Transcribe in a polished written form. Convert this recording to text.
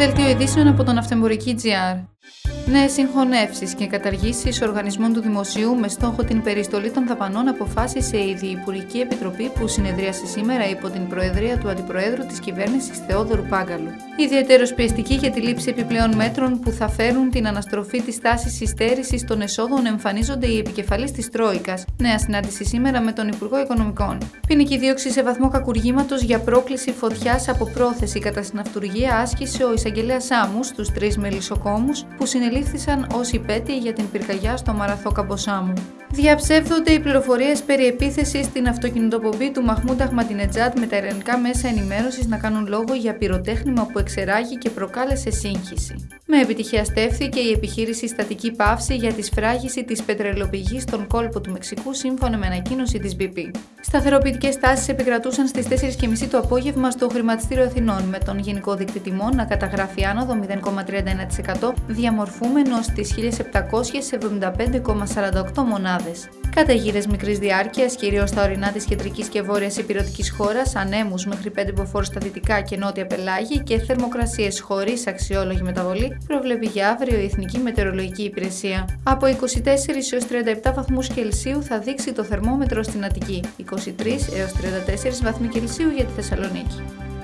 Δελτίο ειδήσεων από τον Ναυτεμπορική.gr. Νέες συγχωνεύσεις και καταργήσεις οργανισμών του Δημοσίου με στόχο την περιστολή των δαπανών αποφάσισε η Διυπουργική Επιτροπή που συνεδρίασε σήμερα υπό την προεδρία του Αντιπροέδρου της Κυβέρνησης Θεόδωρου Πάγκαλου. Ιδιαιτέρως πιεστική για τη λήψη επιπλέον μέτρων που θα φέρουν την αναστροφή της τάσης υστέρησης των εσόδων εμφανίζονται οι επικεφαλής της Τρόικας. Νέα συνάντηση σήμερα με τον Υπουργό Οικονομικών. Ποινική δίωξη σε βαθμό κακουργήματος για πρόκληση φωτιάς από πρόθεση κατά συναυτουργία άσκησε ο εισαγγελέας Σάμου στους 3 μελισσοκόμους που συνελήφθησαν ως υπέτειοι για την πυρκαγιά στο Μαραθό Καμποσάμου. Διαψεύδονται οι πληροφορίες περί επίθεσης στην αυτοκινητοπομπή του Μαχμούντ Αχμαντινετζάντ με τα ιρανικά μέσα ενημέρωσης να κάνουν λόγο για πυροτέχνημα που εξεράγει και προκάλεσε σύγχυση. Με επιτυχία στέφθηκε η επιχείρηση Στατική Παύση για τη σφράγιση της πετρελαιοπηγής στον κόλπο του Μεξικού σύμφωνα με ανακοίνωση της BP. Σταθεροποιητικές τάσεις επικρατούσαν στις 4.30 το απόγευμα στο Χρηματιστήριο Αθηνών, με τον γενικό δείκτη τιμών να καταγράφει άνοδο 0,31%, διαμορφούμενο στις 1.775,48 μονάδες. Καταιγίδες μικρής διάρκειας, κυρίως στα ορεινά της κεντρικής και βόρειας ηπειρωτικής χώρας, ανέμους μέχρι 5 μποφόρ στα δυτικά και νότια πελάγη και θερμοκρασίες χωρίς αξιόλογη μεταβολή, προβλέπει για αύριο η Εθνική Μετεωρολογική Υπηρεσία. Από 24 έως 37 βαθμούς Κελσίου θα δείξει το θερμόμετρο στην Αττική, 23 έως 34 βαθμοί Κελσίου για τη Θεσσαλονίκη.